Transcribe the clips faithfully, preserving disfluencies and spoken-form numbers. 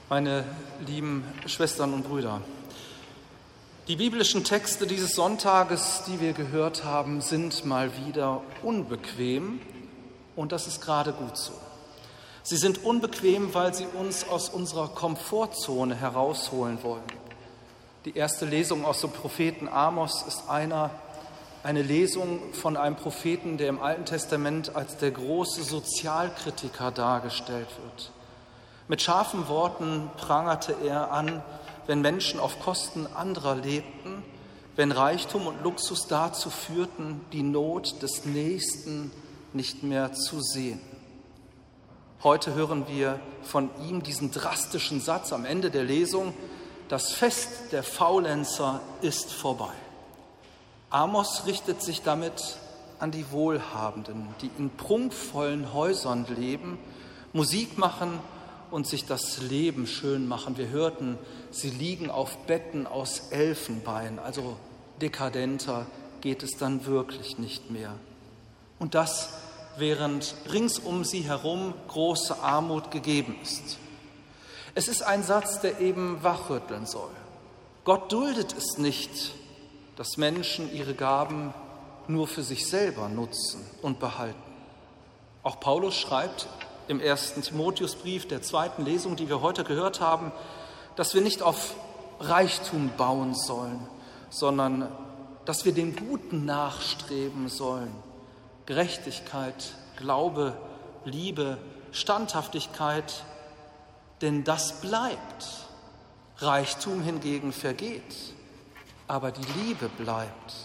Meine lieben Schwestern und Brüder, die biblischen Texte dieses Sonntages, die wir gehört haben, sind mal wieder unbequem und das ist gerade gut so. Sie sind unbequem, weil sie uns aus unserer Komfortzone herausholen wollen. Die erste Lesung aus dem Propheten Amos ist einer, eine Lesung von einem Propheten, der im Alten Testament als der große Sozialkritiker dargestellt wird. Mit scharfen Worten prangerte er an, wenn Menschen auf Kosten anderer lebten, wenn Reichtum und Luxus dazu führten, die Not des Nächsten nicht mehr zu sehen. Heute hören wir von ihm diesen drastischen Satz am Ende der Lesung: Das Fest der Faulenzer ist vorbei. Amos richtet sich damit an die Wohlhabenden, die in prunkvollen Häusern leben, Musik machen und sich das Leben schön machen. Wir hörten, sie liegen auf Betten aus Elfenbein, also dekadenter geht es dann wirklich nicht mehr. Und das, während rings um sie herum große Armut gegeben ist. Es ist ein Satz, der eben wachrütteln soll. Gott duldet es nicht, dass Menschen ihre Gaben nur für sich selber nutzen und behalten. Auch Paulus schreibt im ersten Timotheusbrief, der zweiten Lesung, die wir heute gehört haben, dass wir nicht auf Reichtum bauen sollen, sondern dass wir dem Guten nachstreben sollen. Gerechtigkeit, Glaube, Liebe, Standhaftigkeit, denn das bleibt. Reichtum hingegen vergeht, aber die Liebe bleibt.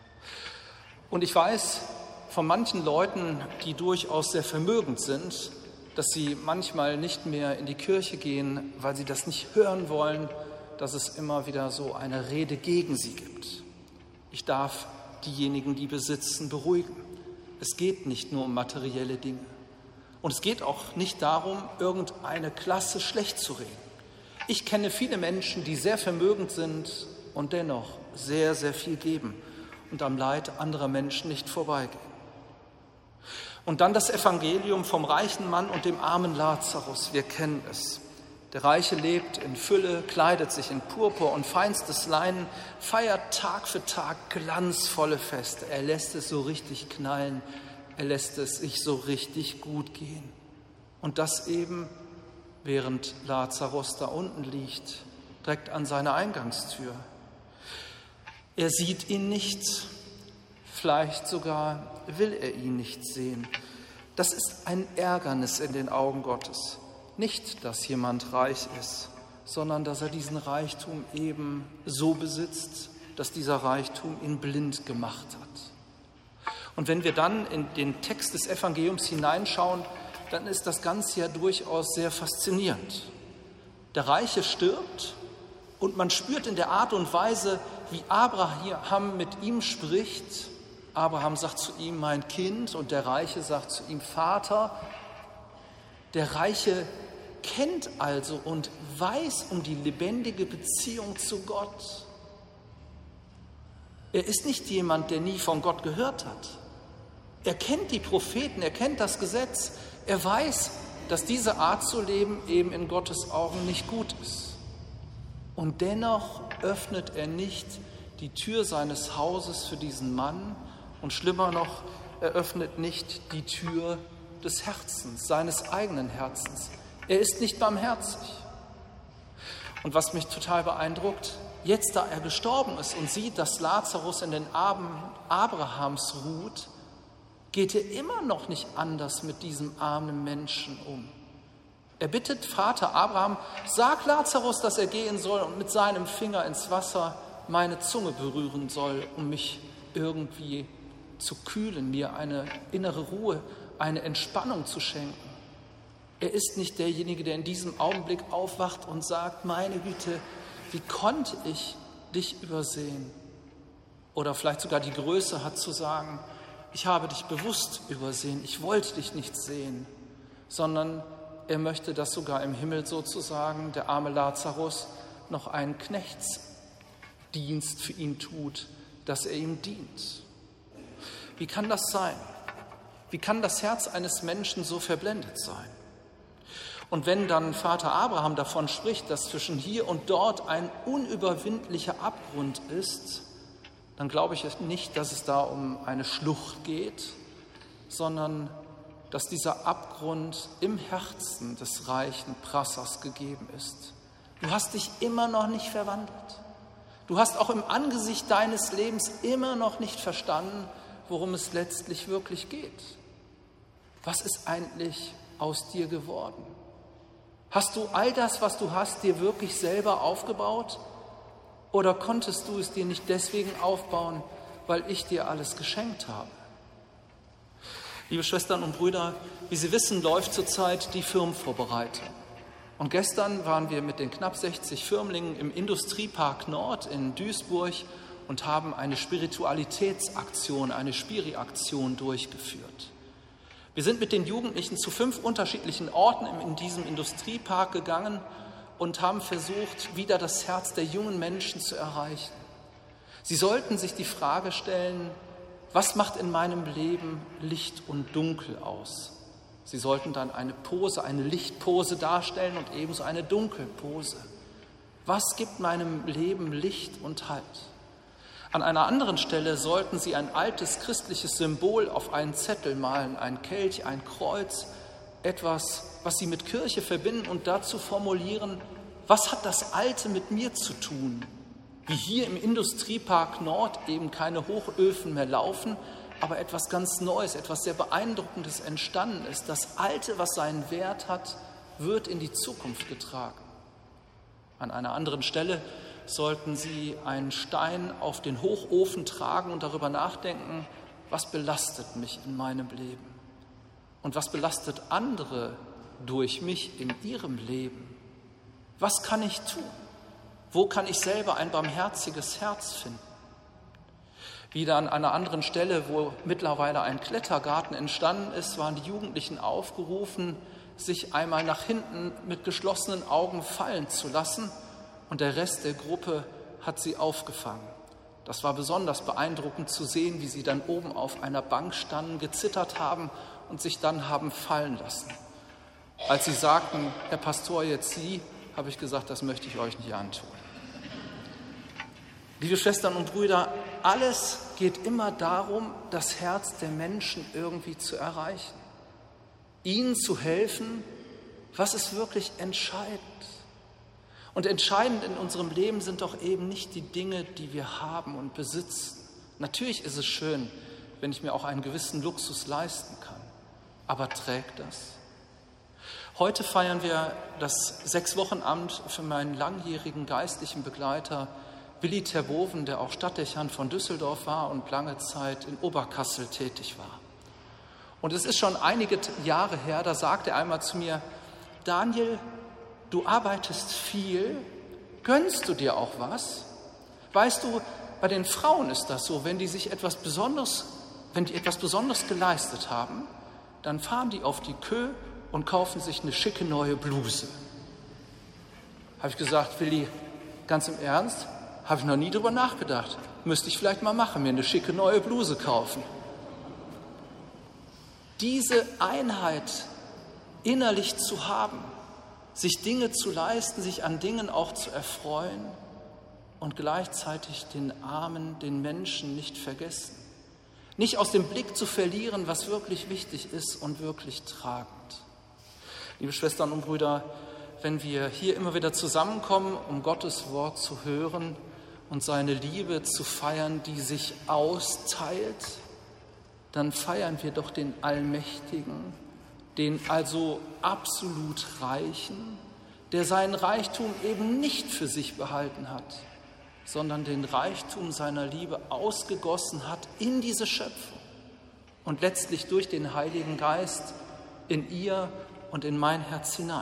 Und ich weiß von manchen Leuten, die durchaus sehr vermögend sind, dass sie manchmal nicht mehr in die Kirche gehen, weil sie das nicht hören wollen, dass es immer wieder so eine Rede gegen sie gibt. Ich darf diejenigen, die besitzen, beruhigen. Es geht nicht nur um materielle Dinge. Und es geht auch nicht darum, irgendeine Klasse schlecht zu reden. Ich kenne viele Menschen, die sehr vermögend sind und dennoch sehr, sehr viel geben und am Leid anderer Menschen nicht vorbeigehen. Und dann das Evangelium vom reichen Mann und dem armen Lazarus. Wir kennen es. Der Reiche lebt in Fülle, kleidet sich in Purpur und feinstes Leinen, feiert Tag für Tag glanzvolle Feste. Er lässt es so richtig knallen, er lässt es sich so richtig gut gehen. Und das eben, während Lazarus da unten liegt, direkt an seiner Eingangstür. Er sieht ihn nicht, vielleicht sogar will er ihn nicht sehen. Das ist ein Ärgernis in den Augen Gottes. Nicht, dass jemand reich ist, sondern dass er diesen Reichtum eben so besitzt, dass dieser Reichtum ihn blind gemacht hat. Und wenn wir dann in den Text des Evangeliums hineinschauen, dann ist das Ganze ja durchaus sehr faszinierend. Der Reiche stirbt und man spürt in der Art und Weise, wie Abraham mit ihm spricht. Abraham sagt zu ihm, mein Kind, und der Reiche sagt zu ihm, Vater. Der Reiche kennt also und weiß um die lebendige Beziehung zu Gott. Er ist nicht jemand, der nie von Gott gehört hat. Er kennt die Propheten, er kennt das Gesetz. Er weiß, dass diese Art zu leben eben in Gottes Augen nicht gut ist. Und dennoch öffnet er nicht die Tür seines Hauses für diesen Mann und schlimmer noch, er öffnet nicht die Tür des Herzens, seines eigenen Herzens. Er ist nicht barmherzig. Und was mich total beeindruckt, jetzt da er gestorben ist und sieht, dass Lazarus in den Armen Abrahams ruht, geht er immer noch nicht anders mit diesem armen Menschen um. Er bittet Vater Abraham, sag Lazarus, dass er gehen soll und mit seinem Finger ins Wasser meine Zunge berühren soll, um mich irgendwie zu kühlen, mir eine innere Ruhe, eine Entspannung zu schenken. Er ist nicht derjenige, der in diesem Augenblick aufwacht und sagt, meine Güte, wie konnte ich dich übersehen? Oder vielleicht sogar die Größe hat zu sagen, ich habe dich bewusst übersehen, ich wollte dich nicht sehen, sondern er möchte, dass sogar im Himmel sozusagen der arme Lazarus noch einen Knechtsdienst für ihn tut, dass er ihm dient. Wie kann das sein? Wie kann das Herz eines Menschen so verblendet sein? Und wenn dann Vater Abraham davon spricht, dass zwischen hier und dort ein unüberwindlicher Abgrund ist, dann glaube ich nicht, dass es da um eine Schlucht geht, sondern dass dieser Abgrund im Herzen des reichen Prassers gegeben ist. Du hast dich immer noch nicht verwandelt. Du hast auch im Angesicht deines Lebens immer noch nicht verstanden, worum es letztlich wirklich geht. Was ist eigentlich aus dir geworden? Hast du all das, was du hast, dir wirklich selber aufgebaut? Oder konntest du es dir nicht deswegen aufbauen, weil ich dir alles geschenkt habe? Liebe Schwestern und Brüder, wie Sie wissen, läuft zurzeit die Firmenvorbereitung. Und gestern waren wir mit den knapp sechzig Firmlingen im Industriepark Nord in Duisburg und haben eine Spiritualitätsaktion, eine Spiri-Aktion durchgeführt. Wir sind mit den Jugendlichen zu fünf unterschiedlichen Orten in diesem Industriepark gegangen und haben versucht, wieder das Herz der jungen Menschen zu erreichen. Sie sollten sich die Frage stellen, was macht in meinem Leben Licht und Dunkel aus? Sie sollten dann eine Pose, eine Lichtpose darstellen und ebenso eine Dunkelpose. Was gibt meinem Leben Licht und Halt? An einer anderen Stelle sollten Sie ein altes christliches Symbol auf einen Zettel malen, ein Kelch, ein Kreuz, etwas, was Sie mit Kirche verbinden und dazu formulieren, was hat das Alte mit mir zu tun? Wie hier im Industriepark Nord eben keine Hochöfen mehr laufen, aber etwas ganz Neues, etwas sehr Beeindruckendes entstanden ist. Das Alte, was seinen Wert hat, wird in die Zukunft getragen. An einer anderen Stelle sollten Sie einen Stein auf den Hochofen tragen und darüber nachdenken, was belastet mich in meinem Leben und was belastet andere durch mich in ihrem Leben. Was kann ich tun? Wo kann ich selber ein barmherziges Herz finden? Wieder an einer anderen Stelle, wo mittlerweile ein Klettergarten entstanden ist, waren die Jugendlichen aufgerufen, sich einmal nach hinten mit geschlossenen Augen fallen zu lassen. Und der Rest der Gruppe hat sie aufgefangen. Das war besonders beeindruckend zu sehen, wie sie dann oben auf einer Bank standen, gezittert haben und sich dann haben fallen lassen. Als sie sagten, Herr Pastor, jetzt Sie, habe ich gesagt, das möchte ich euch nicht antun. Liebe Schwestern und Brüder, alles geht immer darum, das Herz der Menschen irgendwie zu erreichen. Ihnen zu helfen, was ist wirklich entscheidend? Und entscheidend in unserem Leben sind doch eben nicht die Dinge, die wir haben und besitzen. Natürlich ist es schön, wenn ich mir auch einen gewissen Luxus leisten kann. Aber trägt das? Heute feiern wir das Sechswochenamt für meinen langjährigen geistlichen Begleiter Willi Terboven, der auch Stadtdechant von Düsseldorf war und lange Zeit in Oberkassel tätig war. Und es ist schon einige Jahre her, da sagte er einmal zu mir, Daniel, du arbeitest viel, gönnst du dir auch was? Weißt du, bei den Frauen ist das so, wenn die sich etwas Besonderes, wenn die etwas Besonderes geleistet haben, dann fahren die auf die Kö und kaufen sich eine schicke neue Bluse. Habe ich gesagt, Willi, ganz im Ernst, habe ich noch nie drüber nachgedacht. Müsste ich vielleicht mal machen, mir eine schicke neue Bluse kaufen. Diese Einheit innerlich zu haben, sich Dinge zu leisten, sich an Dingen auch zu erfreuen und gleichzeitig den Armen, den Menschen nicht vergessen. Nicht aus dem Blick zu verlieren, was wirklich wichtig ist und wirklich tragend. Liebe Schwestern und Brüder, wenn wir hier immer wieder zusammenkommen, um Gottes Wort zu hören und seine Liebe zu feiern, die sich austeilt, dann feiern wir doch den Allmächtigen, den also absolut Reichen, der seinen Reichtum eben nicht für sich behalten hat, sondern den Reichtum seiner Liebe ausgegossen hat in diese Schöpfung und letztlich durch den Heiligen Geist in ihr und in mein Herz hinein.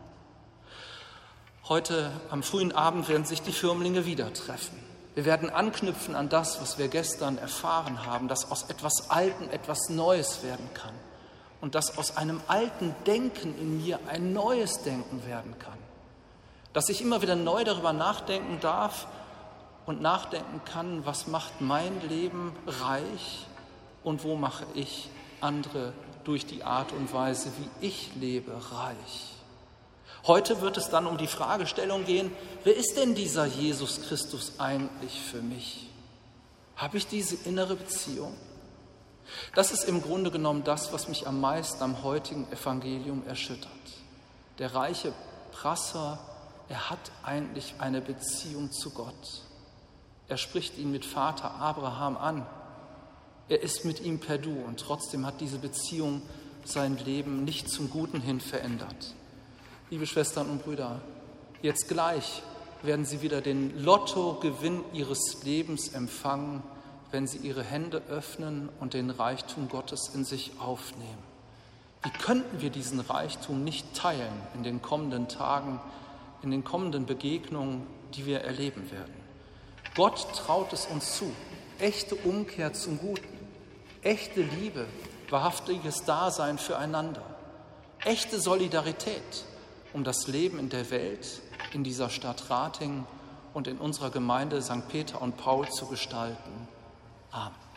Heute am frühen Abend werden sich die Firmlinge wieder treffen. Wir werden anknüpfen an das, was wir gestern erfahren haben, dass aus etwas Altem etwas Neues werden kann und dass aus einem alten Denken in mir ein neues Denken werden kann. Dass ich immer wieder neu darüber nachdenken darf und nachdenken kann, was macht mein Leben reich und wo mache ich andere durch die Art und Weise, wie ich lebe, reich. Heute wird es dann um die Fragestellung gehen, wer ist denn dieser Jesus Christus eigentlich für mich? Habe ich diese innere Beziehung? Das ist im Grunde genommen das, was mich am meisten am heutigen Evangelium erschüttert. Der reiche Prasser, er hat eigentlich eine Beziehung zu Gott. Er spricht ihn mit Vater Abraham an. Er ist mit ihm per Du und trotzdem hat diese Beziehung sein Leben nicht zum Guten hin verändert. Liebe Schwestern und Brüder, jetzt gleich werden Sie wieder den Lottogewinn Ihres Lebens empfangen, wenn Sie Ihre Hände öffnen und den Reichtum Gottes in sich aufnehmen. Wie könnten wir diesen Reichtum nicht teilen in den kommenden Tagen, in den kommenden Begegnungen, die wir erleben werden? Gott traut es uns zu, echte Umkehr zum Guten, echte Liebe, wahrhaftiges Dasein füreinander, echte Solidarität, um das Leben in der Welt, in dieser Stadt Ratingen und in unserer Gemeinde Sankt Peter und Paul zu gestalten. Amen.